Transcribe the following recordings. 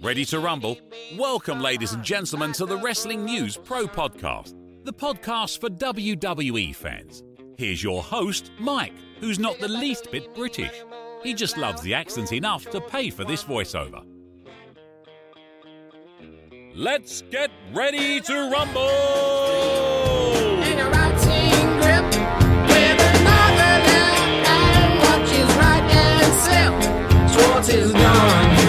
Ready to rumble? Welcome, ladies and gentlemen, to the Wrestling News Pro Podcast, the podcast for WWE fans. Here's your host, Mike, who's not the least bit British. He just loves the accent enough to pay for this voiceover. Let's get ready to rumble! In a routing grip, with another left and watches right and slip towards his gun.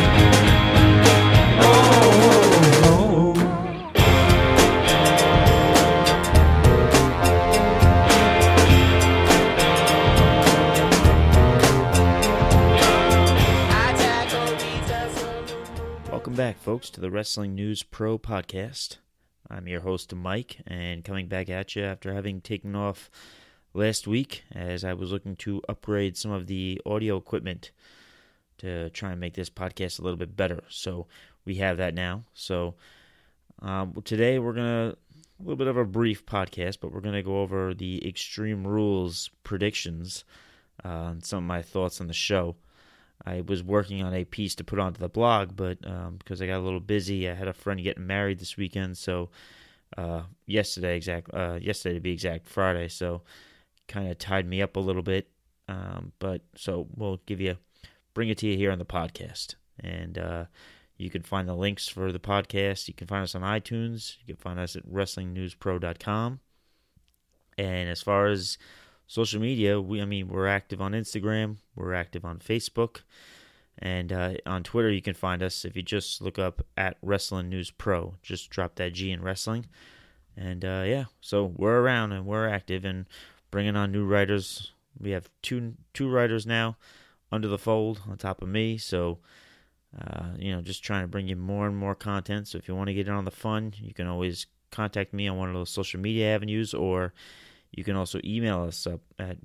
Welcome back, folks, to the Wrestling News Pro Podcast. I'm your host, Mike, and coming back at you after having taken off last week as I was looking to upgrade some of the audio equipment to try and make this podcast a little bit better. So we have that now. So today we're going to, a little bit of a brief podcast, but we're going to go over the Extreme Rules predictions and some of my thoughts on the show. I was working on a piece to put onto the blog, but because I got a little busy, I had a friend getting married this weekend, so yesterday to be exact, Friday, so kind of tied me up a little bit, but so we'll bring it to you here on the podcast, and you can find the links for the podcast. You can find us on iTunes. You can find us at WrestlingNewsPro.com, and as far as social media, we're active on Instagram, we're active on Facebook, and on Twitter you can find us if you just look up at Wrestling News Pro. Just drop that G in wrestling, and so we're around and we're active and bringing on new writers. We have two writers now under the fold on top of me, so just trying to bring you more and more content. So if you want to get in on the fun, you can always contact me on one of those social media avenues, or you can also email us up at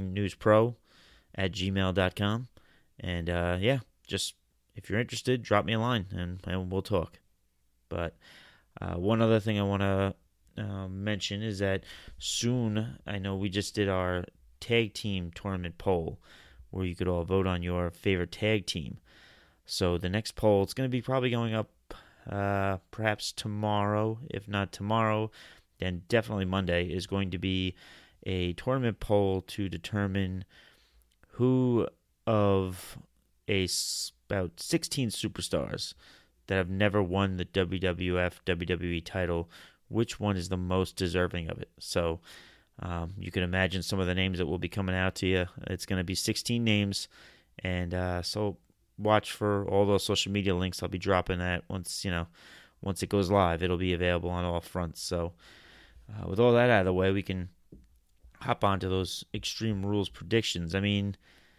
wrestlingnewspro@gmail.com. And just if you're interested, drop me a line and we'll talk. But one other thing I want to mention is that soon, I know we just did our tag team tournament poll where you could all vote on your favorite tag team. So the next poll, it's going to be probably going up perhaps tomorrow. If not tomorrow, then definitely Monday is going to be a tournament poll to determine who of about 16 superstars that have never won the WWF, WWE title, which one is the most deserving of it. So you can imagine some of the names that will be coming out to you. It's going to be 16 names, and so watch for all those social media links. I'll be dropping that once it goes live. It'll be available on all fronts. So with all that out of the way, we can hop onto those Extreme Rules predictions. I mean,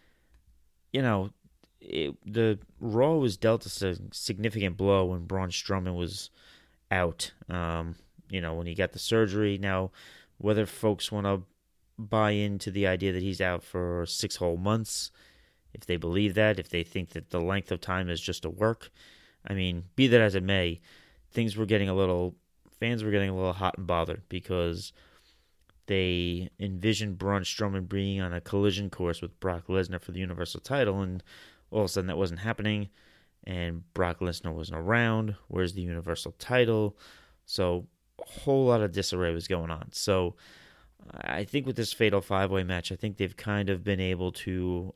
the Raw was dealt a significant blow when Braun Strowman was out, when he got the surgery. Now, whether folks want to buy into the idea that he's out for 6 whole months, if they believe that, if they think that the length of time is just a work, I mean, be that as it may, fans were getting a little hot and bothered because they envisioned Braun Strowman being on a collision course with Brock Lesnar for the Universal title, and all of a sudden that wasn't happening, and Brock Lesnar wasn't around. Where's the Universal title? So a whole lot of disarray was going on. So I think with this Fatal 5-Way match, I think they've kind of been able to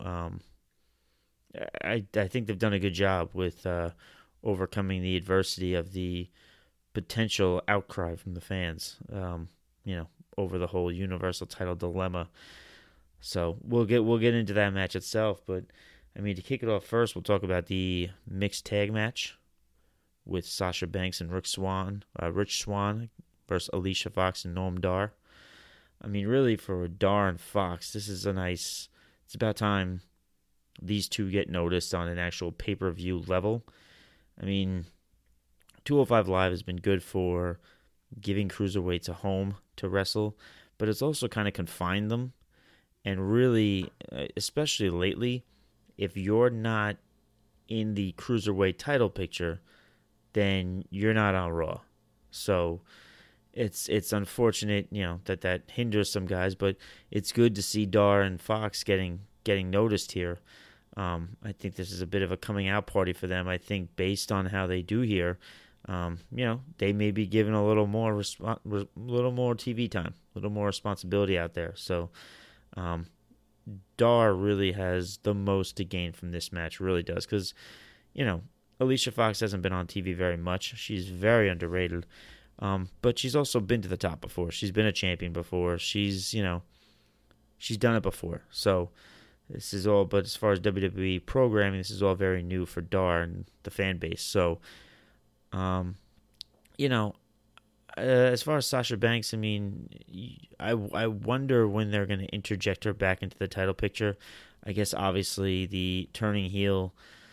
I think they've done a good job with overcoming the adversity of the potential outcry from the fans, over the whole Universal title dilemma. So we'll get into that match itself, but I mean, to kick it off first, we'll talk about the mixed tag match with Sasha Banks and Rich Swann versus Alicia Fox and Noam Dar. I mean, really, for Dar and Fox, this is it's about time these two get noticed on an actual pay-per-view level. I mean, 205 Live has been good for giving cruiserweights a home to wrestle, but it's also kind of confined them. And really, especially lately, if you're not in the cruiserweight title picture, then you're not on Raw. So it's unfortunate, that hinders some guys, but it's good to see Dar and Fox getting noticed here. I think this is a bit of a coming out party for them. I think based on how they do here, they may be given a little more little more TV time, a little more responsibility out there. So, Dar really has the most to gain from this match, really does, because, Alicia Fox hasn't been on TV very much. She's very underrated, but she's also been to the top before. She's been a champion before. She's done it before. So this is all, but as far as WWE programming, this is all very new for Dar and the fan base. So, as far as Sasha Banks, I mean, I wonder when they're going to interject her back into the title picture. I guess obviously the turning heel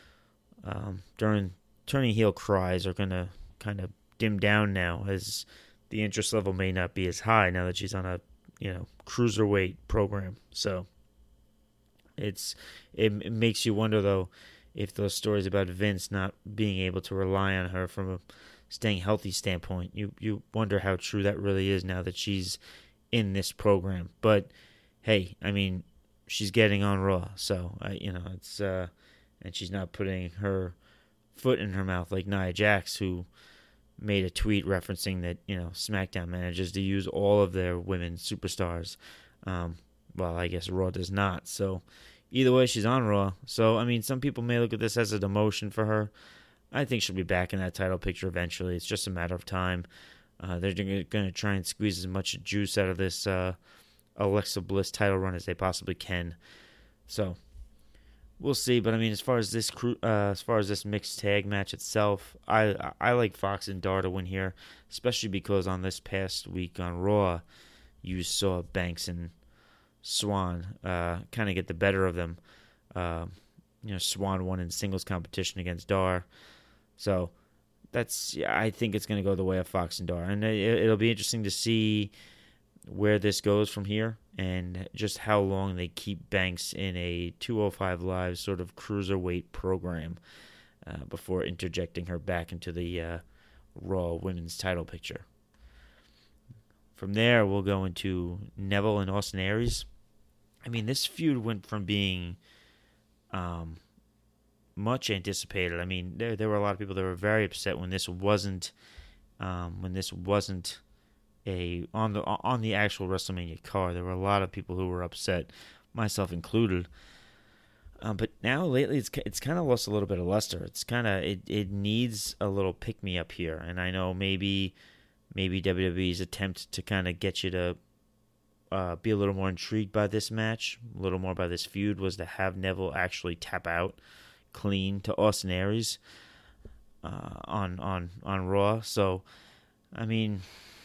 cries are going to kind of dim down now, as the interest level may not be as high now that she's on a cruiserweight program. So it makes you wonder, though, if those stories about Vince not being able to rely on her from a staying healthy standpoint, you wonder how true that really is now that she's in this program. But hey, I mean, she's getting on Raw, so it's and she's not putting her foot in her mouth like Nia Jax, who made a tweet referencing that SmackDown manages to use all of their women superstars. Well, I guess Raw does not. So either way, she's on Raw. So I mean, some people may look at this as a demotion for her. I think she'll be back in that title picture eventually. It's just a matter of time. They're going to try and squeeze as much juice out of this Alexa Bliss title run as they possibly can. So we'll see. But I mean, as far as this mixed tag match itself, I like Fox and Dar to win here, especially because on this past week on Raw, you saw Banks and Swan kind of get the better of them. Swan won in singles competition against Dar. So I think it's going to go the way of Fox and Dar. And it'll be interesting to see where this goes from here and just how long they keep Banks in a 205 Live sort of cruiserweight program before interjecting her back into the Raw women's title picture. From there, we'll go into Neville and Austin Aries. I mean, this feud went from being much anticipated. I mean, there were a lot of people that were very upset when this wasn't on the actual WrestleMania card. There were a lot of people who were upset, myself included. But now lately, it's kind of lost a little bit of luster. It's kind of it needs a little pick me up here, and I know maybe WWE's attempt to kind of get you to be a little more intrigued by this match, a little more by this feud, was to have Neville actually tap out clean to Austin Aries on Raw. So, I mean,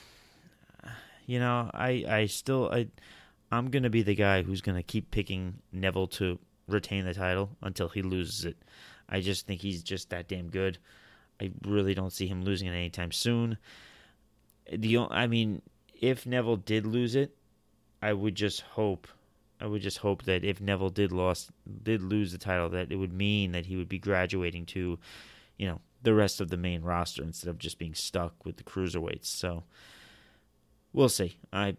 I'm gonna be the guy who's gonna keep picking Neville to retain the title until he loses it. I just think he's just that damn good. I really don't see him losing it anytime soon. If Neville did lose it, I would just hope that if Neville did lose the title, that it would mean that he would be graduating to, the rest of the main roster instead of just being stuck with the cruiserweights. So we'll see. I'm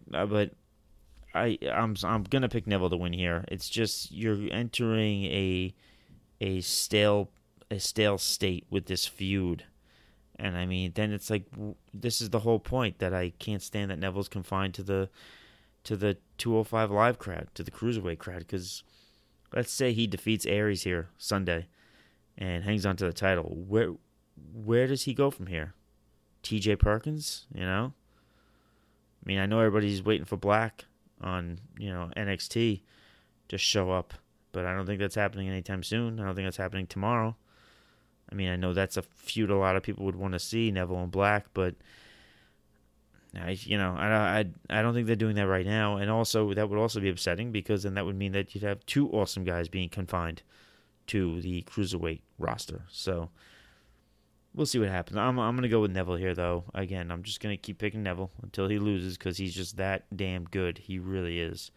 gonna pick Neville to win here. It's just you're entering a stale state with this feud. And I mean, then it's like, this is the whole point, that I can't stand that Neville's confined to the 205 Live crowd, to the cruiserweight crowd. Because let's say he defeats Aries here Sunday and hangs on to the title. Where does he go from here? T.J. Perkins, I mean, I know everybody's waiting for Black on NXT to show up, but I don't think that's happening anytime soon. I don't think that's happening tomorrow. I mean, I know that's a feud a lot of people would want to see, Neville and Black, but I don't think they're doing that right now. And also, that would also be upsetting, because then that would mean that you'd have two awesome guys being confined to the cruiserweight roster. So we'll see what happens. I'm going to go with Neville here, though. Again, I'm just going to keep picking Neville until he loses, because he's just that damn good. He really is.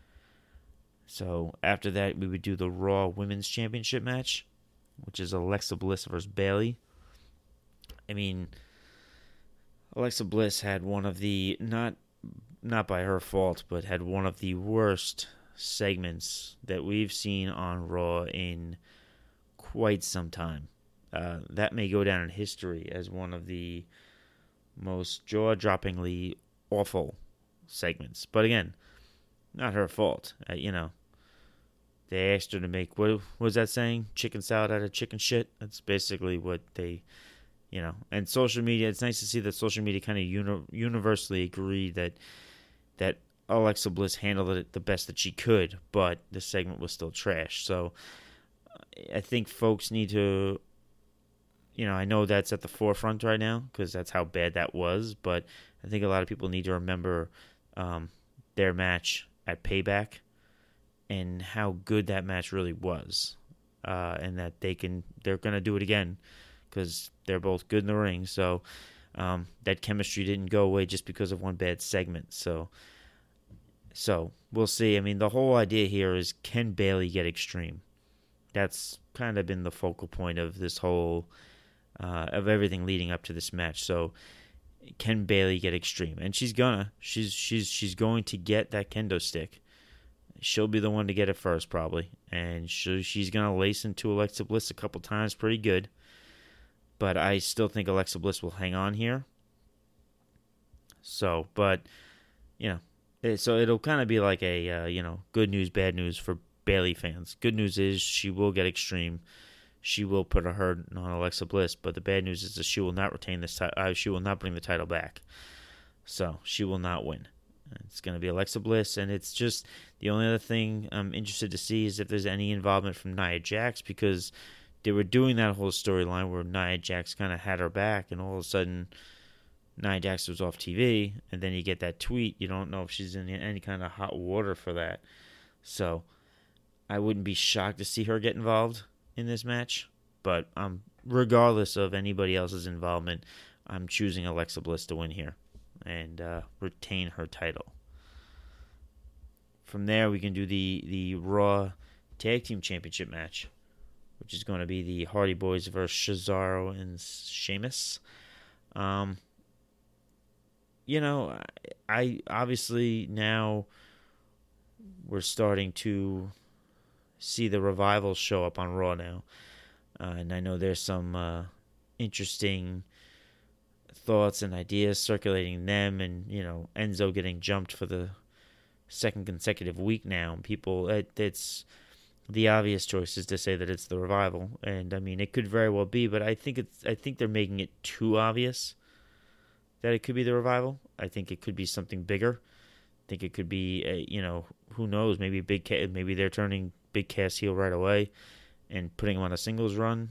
So after that, we would do the Raw Women's Championship match, which is Alexa Bliss versus Bayley. I mean, Alexa Bliss had one of the, not by her fault, but had one of the worst segments that we've seen on Raw in quite some time. That may go down in history as one of the most jaw-droppingly awful segments. But again, not her fault. They asked her to make, what was that saying? Chicken salad out of chicken shit? That's basically what they, and social media, it's nice to see that social media kind of universally agreed that Alexa Bliss handled it the best that she could, but the segment was still trash. So I think folks need to, I know that's at the forefront right now because that's how bad that was, but I think a lot of people need to remember their match at Payback and how good that match really was, and that they're going to do it again because they're both good in the ring. So that chemistry didn't go away just because of one bad segment. So we'll see. I mean, the whole idea here is, can Bayley get Extreme? That's kind of been the focal point of this whole, of everything leading up to this match. So can Bayley get Extreme? And she's gonna. She's going to get that kendo stick. She'll be the one to get it first, probably. And she's going to lace into Alexa Bliss a couple times pretty good. But I still think Alexa Bliss will hang on here. So, but, so it'll kind of be like a, good news, bad news for Bayley fans. Good news is she will get Extreme. She will put a hurt on Alexa Bliss. But the bad news is that she will not retain this title. She will not bring the title back. So she will not win. It's going to be Alexa Bliss, and it's just the only other thing I'm interested to see is if there's any involvement from Nia Jax, because they were doing that whole storyline where Nia Jax kind of had her back, and all of a sudden Nia Jax was off TV, and then you get that tweet. You don't know if she's in any kind of hot water for that. So I wouldn't be shocked to see her get involved in this match, but regardless of anybody else's involvement, I'm choosing Alexa Bliss to win here and retain her title. From there, we can do the Raw Tag Team Championship match, which is going to be the Hardy Boys versus Cesaro and Sheamus. I obviously now we're starting to see the Revival show up on Raw now. And I know there's some interesting thoughts and ideas circulating them, and Enzo getting jumped for the second consecutive week now. People, it's the obvious choice is to say that it's the Revival, and I mean it could very well be, but I think they're making it too obvious that it could be the Revival. I think it could be something bigger. I think it could be who knows, maybe maybe they're turning Big Cass heel right away and putting him on a singles run.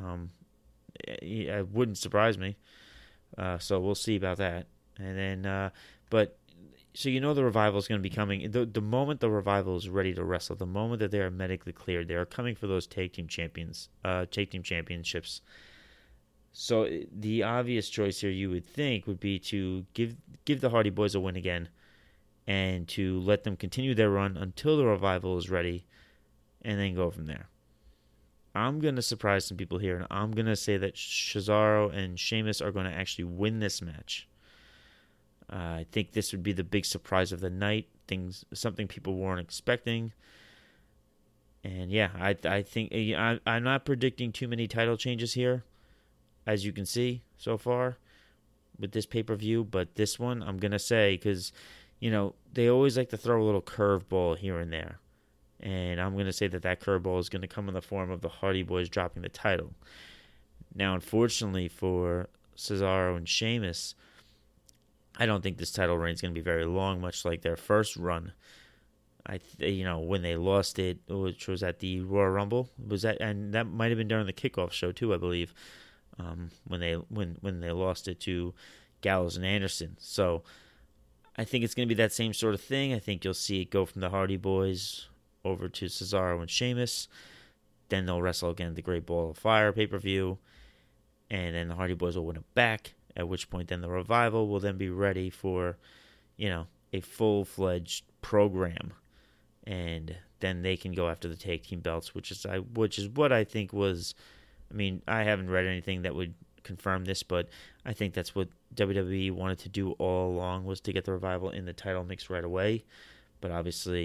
It wouldn't surprise me. So we'll see about that. And then, so the Revival is going to be coming. The moment the Revival is ready to wrestle, the moment that they are medically cleared, they are coming for those tag team championships. So the obvious choice here, you would think, would be to give the Hardy Boys a win again, and to let them continue their run until the Revival is ready, and then go from there. I'm going to surprise some people here, and I'm going to say that Cesaro and Sheamus are going to actually win this match. I think this would be the big surprise of the night, something people weren't expecting. And yeah, I think I'm not predicting too many title changes here, as you can see so far with this pay-per-view, but this one I'm going to say, because, they always like to throw a little curveball here and there. And I'm going to say that curveball is going to come in the form of the Hardy Boys dropping the title. Now, unfortunately for Cesaro and Sheamus, I don't think this title reign is going to be very long, much like their first run. When they lost it, which was at the Royal Rumble, and that might have been during the kickoff show too, I believe, when they lost it to Gallows and Anderson. So I think it's going to be that same sort of thing. I think you'll see it go from the Hardy Boys over to Cesaro and Sheamus. Then they'll wrestle again at the Great Ball of Fire pay-per-view. And then the Hardy Boys will win it back, at which point then the Revival will then be ready for, a full-fledged program. And then they can go after the tag team belts, which is what I think was, I haven't read anything that would confirm this, but I think that's what WWE wanted to do all along, was to get the Revival in the title mix right away. But obviously,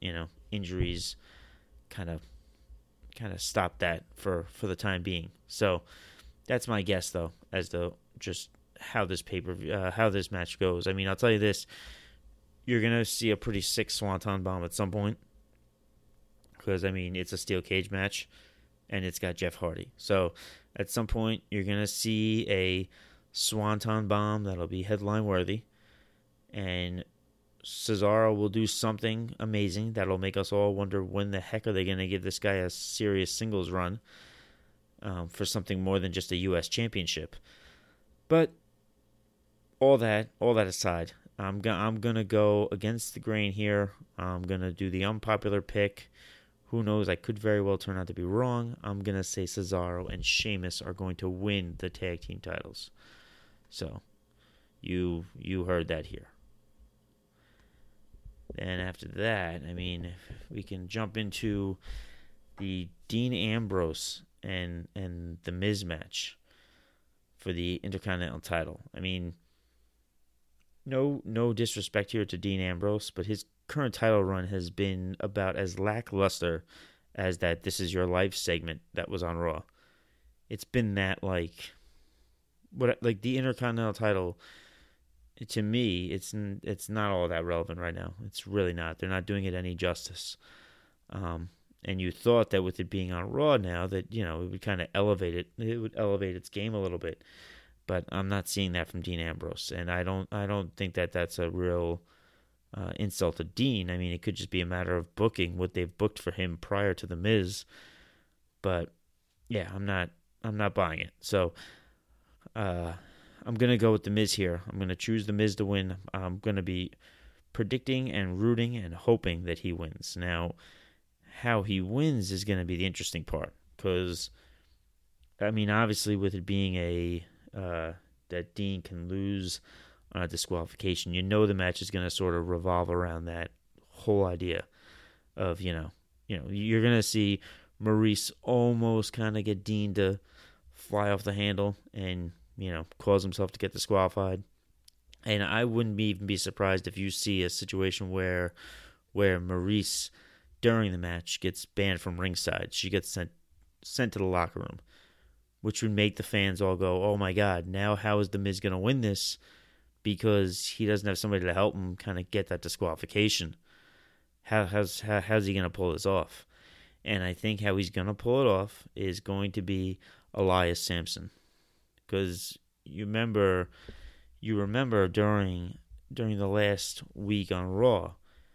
injuries kind of stopped that for the time being. So that's my guess, though, as to just how this how this match goes. I mean, I'll tell you this: you're gonna see a pretty sick Swanton Bomb at some point, because I mean it's a steel cage match, and it's got Jeff Hardy. So at some point you're gonna see a Swanton Bomb that'll be headline worthy, and Cesaro will do something amazing that'll make us all wonder when the heck are they gonna give this guy a serious singles run for something more than just a U.S. championship. But all that aside, I'm gonna go against the grain here. I'm gonna do the unpopular pick. Who knows? I could very well turn out to be wrong. I'm gonna say Cesaro and Sheamus are going to win the tag team titles. So you heard that here. And after that, I mean, we can jump into the Dean Ambrose and the Miz match for the Intercontinental title. I mean, no disrespect here to Dean Ambrose, but his current title run has been about as lackluster as that This Is Your Life segment that was on Raw. It's been that like the Intercontinental title, to me, it's not all that relevant right now. It's really not. They're not doing it any justice. And you thought that with it being on Raw now, that it would kind of elevate it. It would elevate its game a little bit. But I'm not seeing that from Dean Ambrose, and I don't think that that's a real insult to Dean. I mean, it could just be a matter of booking what they've booked for him prior to the Miz. But yeah, I'm not buying it. So I'm gonna go with the Miz here. I'm gonna choose the Miz to win. I'm gonna be predicting and rooting and hoping that he wins. Now, how he wins is gonna be the interesting part, because I mean, obviously, with it being that Dean can lose on a disqualification, the match is going to sort of revolve around that whole idea of, you're going to see Maurice almost kind of get Dean to fly off the handle and, cause himself to get disqualified. And I wouldn't even be surprised if you see a situation where Maurice, during the match, gets banned from ringside. She gets sent to the locker room, which would make the fans all go, oh my God, now how is The Miz going to win this? Because he doesn't have somebody to help him kind of get that disqualification. How's he going to pull this off? And I think how he's going to pull it off is going to be Elias Samson. Because you remember during the last week on Raw,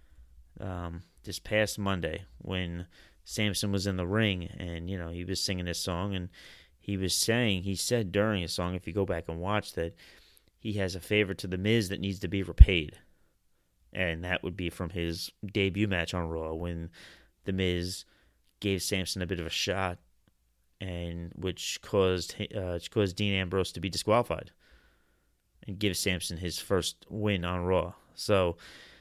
this past Monday, when Samson was in the ring and, he was singing this song, and he said during his song, if you go back and watch, that he has a favor to The Miz that needs to be repaid. And that would be from his debut match on Raw, when The Miz gave Samson a bit of a shot, and which caused Dean Ambrose to be disqualified and give Samson his first win on Raw. So,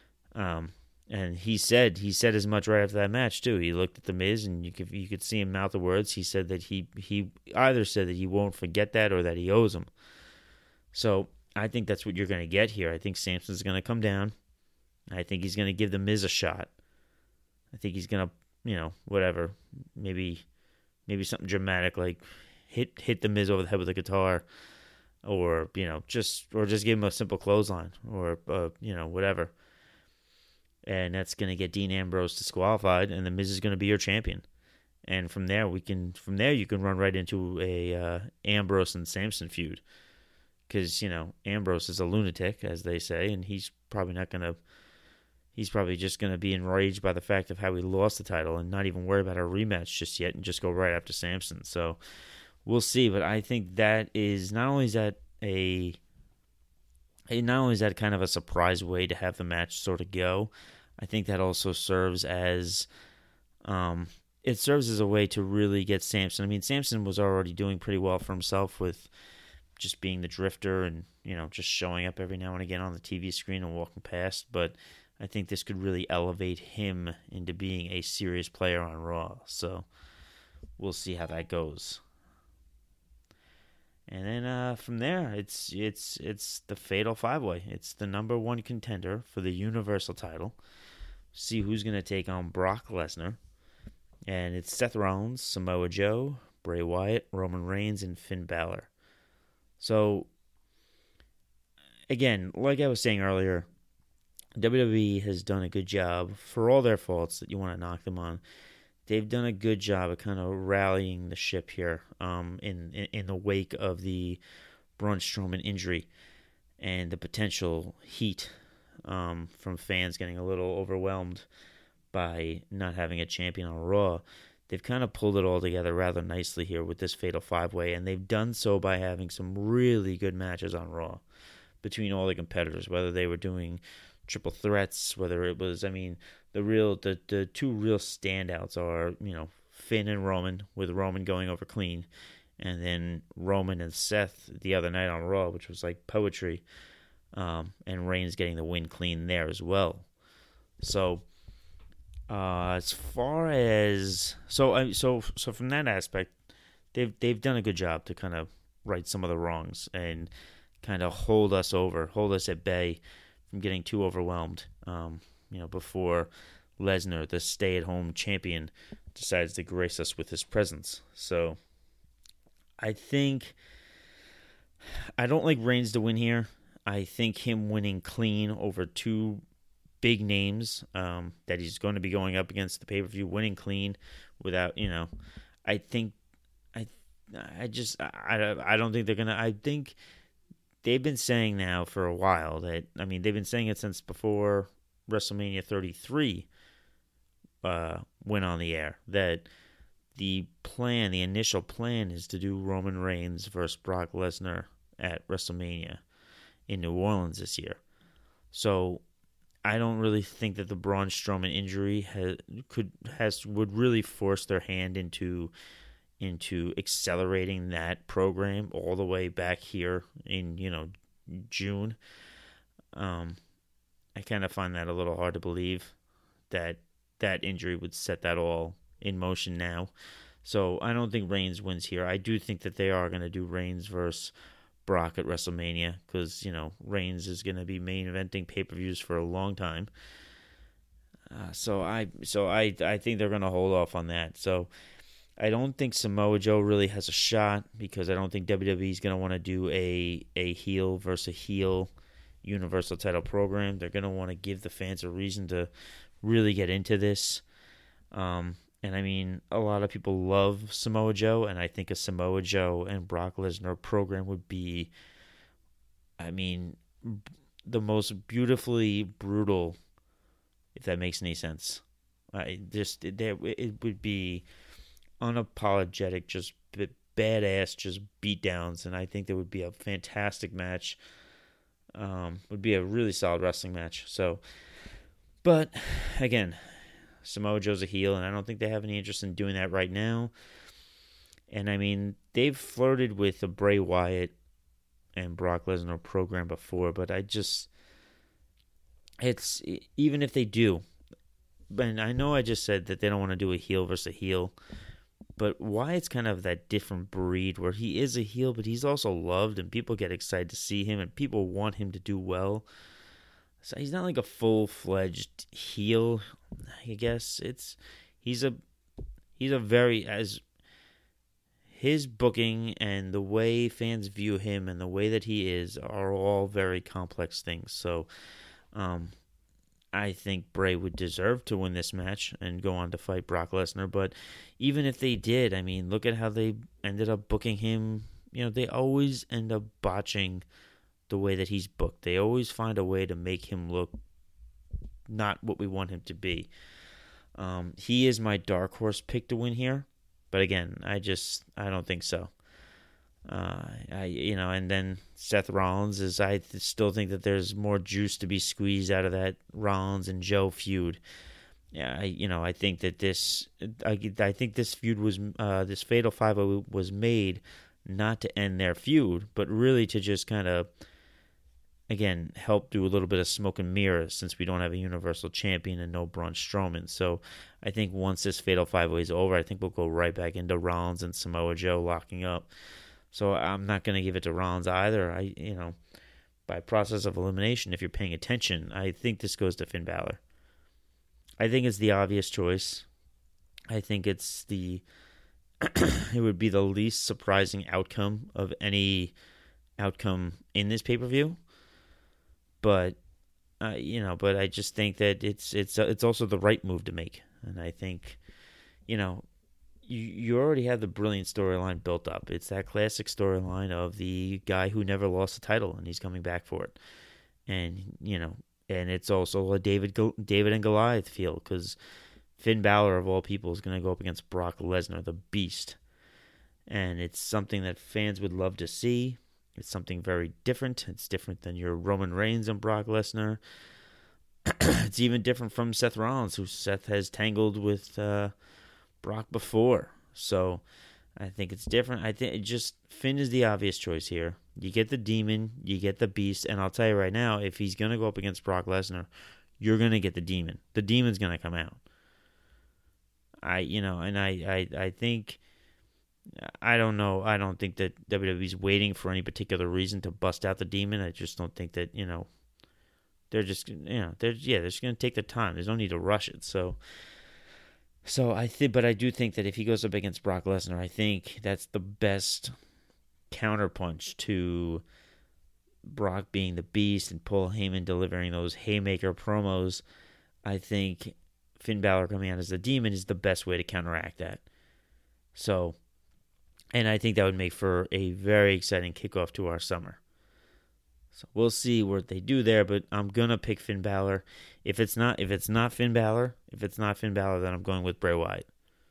and he said as much right after that match too. He looked at The Miz, and you could see him mouth the words. He said that he either said that he won't forget that or that he owes him. So I think that's what you're going to get here. I think Samson's going to come down. I think he's going to give The Miz a shot. I think he's going to, whatever, maybe something dramatic like hit The Miz over the head with a guitar, or just give him a simple clothesline, or whatever. And that's going to get Dean Ambrose disqualified, and The Miz is going to be your champion. And from there you can run right into a Ambrose and Samson feud, because Ambrose is a lunatic, as they say, and he's probably just going to be enraged by the fact of how he lost the title and not even worry about a rematch just yet, and just go right after Samson. So we'll see. But I think that is not only is that kind of a surprise way to have the match sort of go, I think that also serves as a way to really get Samson. I mean, Samson was already doing pretty well for himself with just being the drifter and, just showing up every now and again on the TV screen and walking past. But I think this could really elevate him into being a serious player on Raw. So we'll see how that goes. And then from there, it's the Fatal 5-Way. It's the number one contender for the Universal title see who's going to take on Brock Lesnar. And it's Seth Rollins, Samoa Joe, Bray Wyatt, Roman Reigns, and Finn Balor. So, again, like I was saying earlier, WWE has done a good job, for all their faults that you want to knock them on. They've done a good job of kind of rallying the ship here in the wake of the Braun Strowman injury and the potential heat from fans getting a little overwhelmed by not having a champion on Raw. They've kind of pulled it all together rather nicely here with this Fatal 5-Way, and they've done so by having some really good matches on Raw between all the competitors, whether they were doing triple threats, whether it was, the two real standouts are, Finn and Roman, with Roman going over clean, and then Roman and Seth the other night on Raw, which was like poetry, and Reigns getting the win clean there as well. So, as far as so from that aspect, they've done a good job to kind of right some of the wrongs and kind of hold us at bay from getting too overwhelmed. Before Lesnar, the stay-at-home champion, decides to grace us with his presence. So, I don't like Reigns to win here. I think him winning clean over two big names that he's going to be going up against the pay-per-view, winning clean without, I think they've been saying now for a while that, they've been saying it since before WrestleMania 33 went on the air, that the initial plan is to do Roman Reigns versus Brock Lesnar at WrestleMania in New Orleans this year. So I don't really think that the Braun Strowman injury would really force their hand into accelerating that program all the way back here in June. I kind of find that a little hard to believe that injury would set that all in motion now. So I don't think Reigns wins here. I do think that they are going to do Reigns versus Brock at WrestleMania because, Reigns is going to be main eventing pay-per-views for a long time. So I think they're going to hold off on that. So I don't think Samoa Joe really has a shot because I don't think WWE is going to want to do a heel versus a heel Universal title program. They're going to want to give the fans a reason to really get into this. And a lot of people love Samoa Joe, and I think a Samoa Joe and Brock Lesnar program would be, the most beautifully brutal, if that makes any sense. It would be unapologetic, just badass, just beatdowns, and I think that would be a fantastic match. Would be a really solid wrestling match. So, but again, Samoa Joe's a heel, and I don't think they have any interest in doing that right now. And they've flirted with the Bray Wyatt and Brock Lesnar program before, but it's even if they do, and I know I just said that they don't want to do a heel versus a heel, but Wyatt's kind of that different breed where he is a heel, but he's also loved, and people get excited to see him, and people want him to do well. So he's not like a full-fledged heel, I guess. He's a very, as his booking and the way fans view him and the way that he is are all very complex things. So I think Bray would deserve to win this match and go on to fight Brock Lesnar. But even if they did, look at how they ended up booking him. They always end up botching the way that he's booked. They always find a way to make him look not what we want him to be. He is my dark horse pick to win here, but again, I don't think so. And then Seth Rollins is. I still think that there's more juice to be squeezed out of that Rollins and Joe feud. Yeah, I think that this. I think this feud was this Fatal 5-0 was made not to end their feud, but really to just kind of, again, help do a little bit of smoke and mirrors since we don't have a Universal Champion and no Braun Strowman. So I think once this Fatal 5-Way is over, I think we'll go right back into Rollins and Samoa Joe locking up. So I'm not going to give it to Rollins either. By process of elimination, if you're paying attention, I think this goes to Finn Balor. I think it's the obvious choice. I think it's it would be the least surprising outcome of any outcome in this pay-per-view. But but I just think that it's also the right move to make, and I think, you already have the brilliant storyline built up. It's that classic storyline of the guy who never lost a title and he's coming back for it, and and it's also a David and Goliath feel, because Finn Balor of all people is going to go up against Brock Lesnar, the Beast, and it's something that fans would love to see. It's something very different. It's different than your Roman Reigns and Brock Lesnar. It's even different from Seth Rollins, who Seth has tangled with Brock before. So I think it's different. I think Finn is the obvious choice here. You get the Demon, you get the Beast, and I'll tell you right now, if he's going to go up against Brock Lesnar, you're going to get the Demon. The Demon's going to come out. I think... I don't know. I don't think that WWE's waiting for any particular reason to bust out the Demon. I just don't think that, they're just, they're just going to take their time. There's no need to rush it. So but I do think that if he goes up against Brock Lesnar, I think that's the best counterpunch to Brock being the Beast and Paul Heyman delivering those haymaker promos. I think Finn Balor coming out as the Demon is the best way to counteract that. So, and I think that would make for a very exciting kickoff to our summer. So we'll see what they do there, but I'm gonna pick Finn Balor. If it's not Finn Balor, then I'm going with Bray Wyatt.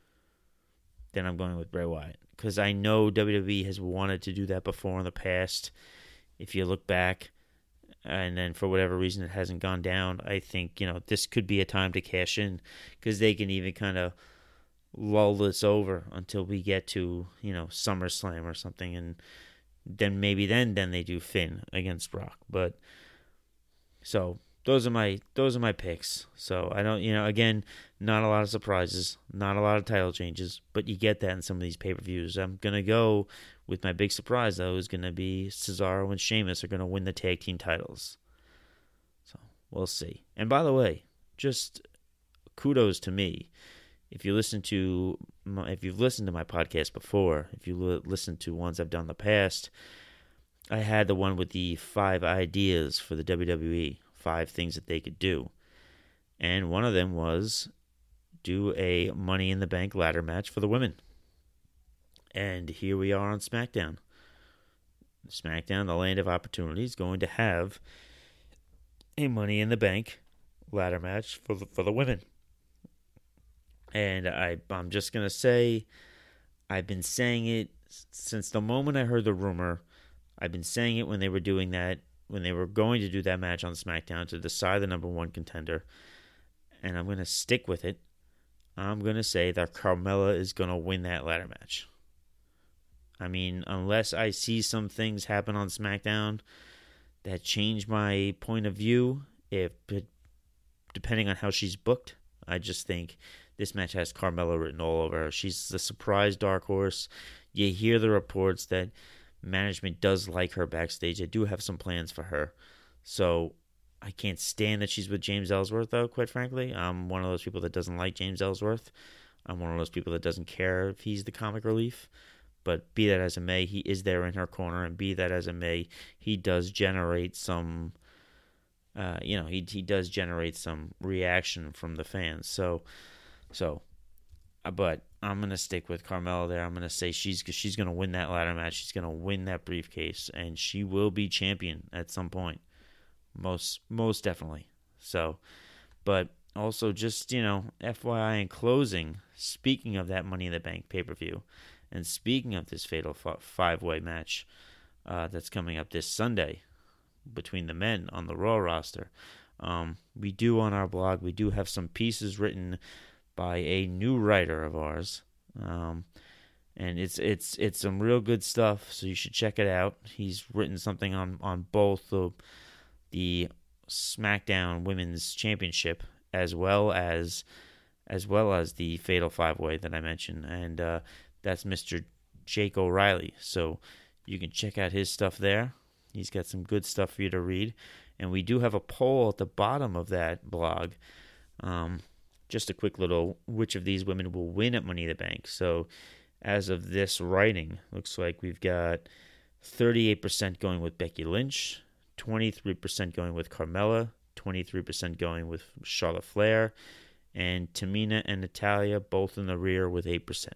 Because I know WWE has wanted to do that before in the past. If you look back, and then for whatever reason it hasn't gone down, I think this could be a time to cash in, because they can even kind of lull this over until we get to SummerSlam or something, and then maybe then they do Finn against Brock. But so those are my picks. So I don't again, not a lot of surprises, not a lot of title changes, but you get that in some of these pay-per-views. I'm gonna go with my big surprise though, is gonna be Cesaro and Sheamus are gonna win the tag team titles. So we'll see. And by the way, just kudos to me. If you've listened to my podcast before, if you listen to ones I've done in the past, I had the one with the 5 ideas for the WWE, 5 things that they could do. And one of them was do a Money in the Bank ladder match for the women. And here we are on SmackDown. SmackDown, the land of opportunity, is going to have a Money in the Bank ladder match for the women. And I'm just going to say, I've been saying it since the moment I heard the rumor. I've been saying it when they were doing that, when they were going to do that match on SmackDown to decide the number 1 contender. And I'm going to stick with it. I'm going to say that Carmella is going to win that ladder match. I mean, unless I see some things happen on SmackDown that change my point of view, depending on how she's booked, I just think this match has Carmella written all over her. She's the surprise dark horse. You hear the reports that management does like her backstage. They do have some plans for her. So I can't stand that she's with James Ellsworth, though, quite frankly. I'm one of those people that doesn't like James Ellsworth. I'm one of those people that doesn't care if he's the comic relief. But be that as it may, he is there in her corner. And be that as it may, he does generate some... he does generate some reaction from the fans. But I'm going to stick with Carmella there. I'm going to say she's going to win that ladder match. She's going to win that briefcase, and she will be champion at some point. Most definitely. So, but also just, FYI in closing, speaking of that Money in the Bank pay-per-view, and speaking of this fatal 5-way match that's coming up this Sunday between the men on the Raw roster, we do on our blog, we do have some pieces written by a new writer of ours, and it's some real good stuff, so you should check it out. He's written something on both the SmackDown Women's Championship as well as the Fatal 5-Way that I mentioned, and that's Mr. Jake O'Reilly, so you can check out his stuff there. He's got some good stuff for you to read, and we do have a poll at the bottom of that blog. just a quick little which of these women will win at Money in the Bank. So as of this writing, looks like we've got 38% going with Becky Lynch, 23% going with Carmella, 23% going with Charlotte Flair, and Tamina and Natalya both in the rear with 8%.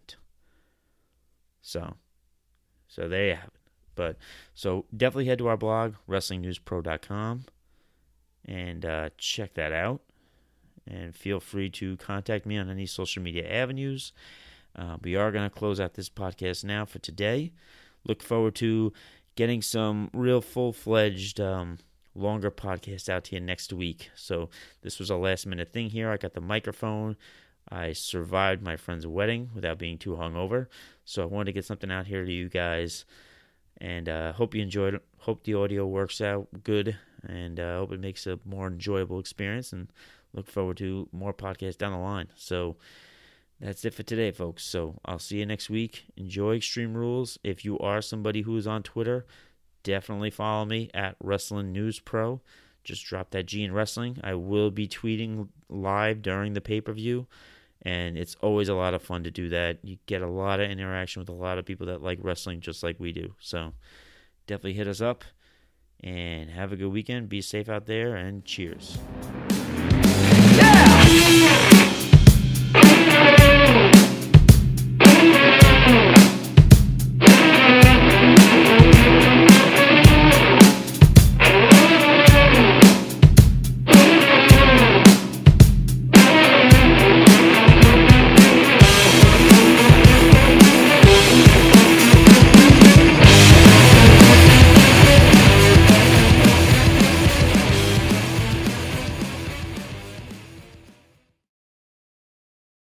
So there you have it. But so definitely head to our blog, WrestlingNewsPro.com, and check that out. And feel free to contact me on any social media avenues. We are going to close out this podcast now for today. Look forward to getting some real full-fledged longer podcasts out to you next week. So this was a last-minute thing here. I got the microphone. I survived my friend's wedding without being too hungover. So I wanted to get something out here to you guys. And hope you enjoyed it. Hope the audio works out good. And hope it makes a more enjoyable experience. And look forward to more podcasts down the line. So that's it for today, folks. So I'll see you next week. Enjoy Extreme Rules. If you are somebody who is on Twitter, definitely follow me at Wrestling News Pro. Just drop that G in wrestling. I will be tweeting live during the pay-per-view, and it's always a lot of fun to do that. You get a lot of interaction with a lot of people that like wrestling just like we do. So definitely hit us up, and have a good weekend. Be safe out there, and cheers.